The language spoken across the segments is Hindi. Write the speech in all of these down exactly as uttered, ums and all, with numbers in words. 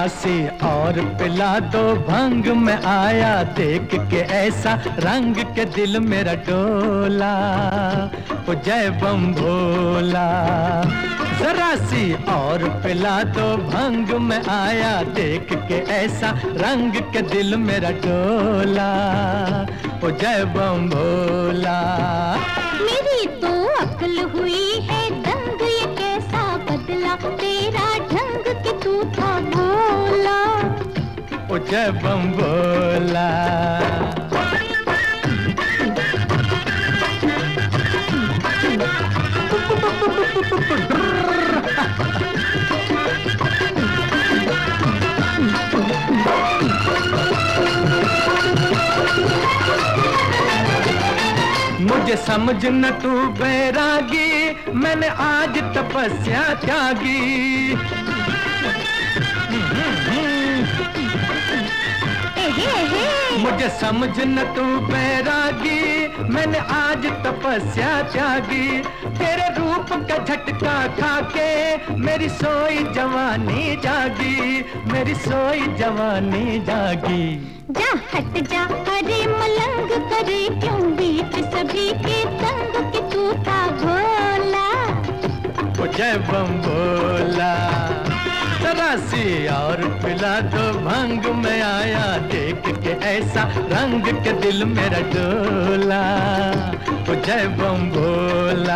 सी और पिला दो भंग में आया, देख के ऐसा रंग के दिल मेरा डोला। ओ जय बम भोला। जरा सी और पिला दो भंग में आया, देख के ऐसा रंग के दिल मेरा डोला। ओ जय बम भोला। मेरी तो अक्ल हुई है दंग, ये कैसा बदला तेरा ढंग कि तू था भोला। ओ जय बम भोला। मुझे समझ न तू बैरागी, मैंने आज तपस्या त्यागी। मुझे समझ न तू बैरागी, मैंने आज तपस्या त्यागी। तेरे रूप का झटका खाके मेरी सोई जवानी जागी, मेरी सोई जवानी जागी। जा हट जा अरे मलंग करे क्यों बीच सभी के तंग कि तू था भोला। ओ जय बम भोला। जरा सी और पिला दो भंग में आया, देख के ऐसा रंग के दिल मेरा डोला। ओ जय बम भोला।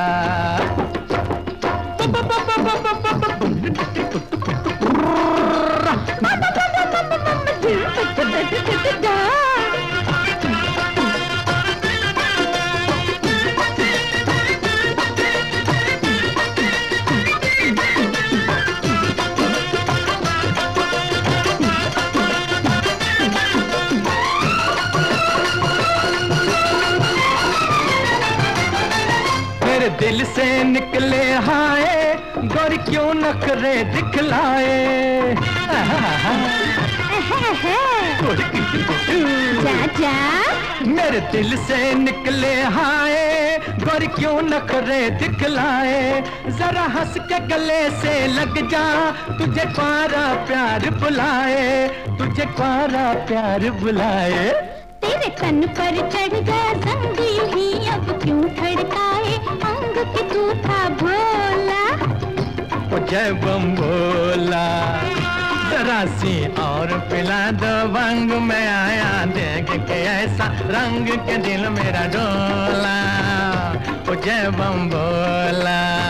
मेरे दिल से निकले हाय गोरी क्यों नखरे दिखलाए। जा जा मेरे दिल से निकले हाय गोरी क्यों नखरे दिखलाए। जरा हंस के गले से लग जा, तुझे प्यारा प्यार बुलाए, तुझे प्यारा प्यार बुलाए। तेरे तन पर चढ़ गया संग यूं ही अब क्यों खड़काए अंग कि तू था भोला। ओ जय बम भोला। जरा सी और पिला दो भंग में आया, देख के ऐसा रंग के दिल मेरा डोला। ओ जय बम भोला।